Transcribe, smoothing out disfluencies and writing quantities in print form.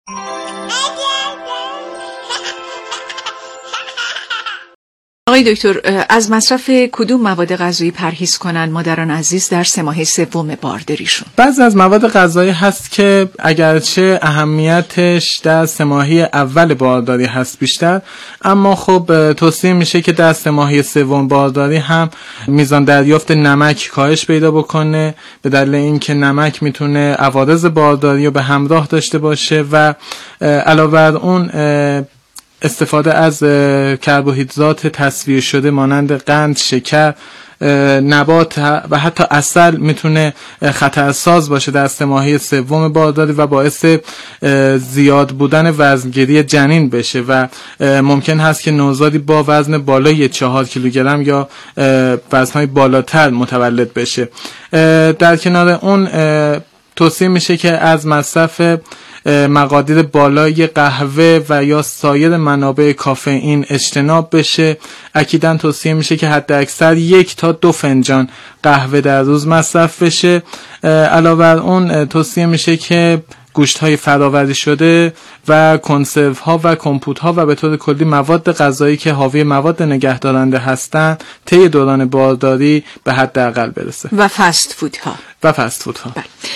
آقای دکتر، از مصرف کدوم مواد غذایی پرهیز کنن مادران عزیز در 3 ماه سوم بارداریشون؟ بعضی از مواد غذایی هست که اگرچه اهمیتش در 3 ماهه اول بارداری هست بیشتر، اما خب توصیه میشه که در 3 ماهه سوم بارداری هم میزان دریافت نمک کاهش پیدا بکنه، به دلیل اینکه نمک میتونه عوارض بارداری رو به همراه داشته باشه و علاوه بر اون استفاده از کربوهیدرات تصفیه شده مانند قند، شکر، نبات و حتی عسل میتونه خطرساز باشه در 3 ماهه سوم بارداری و باعث زیاد بودن وزنگیری جنین بشه و ممکن هست که نوزادی با وزن بالای 4 کیلوگرم یا وزنهای بالاتر متولد بشه. در کنار اون توصیه میشه که از مصرف مقادیر بالای قهوه و یا سایر منابع کافئین اجتناب بشه. اکیداً توصیه میشه که حد اکثر 1 تا 2 فنجان قهوه در روز مصرف بشه. علاوه بر اون توصیه میشه که گوشت‌های فرآوری شده و کنسرو ها و کمپوت ها و به طور کلی مواد غذایی که حاوی مواد نگهدارنده هستند طی دوران بارداری به حداقل برسه. و فست فودها. و فست فودها.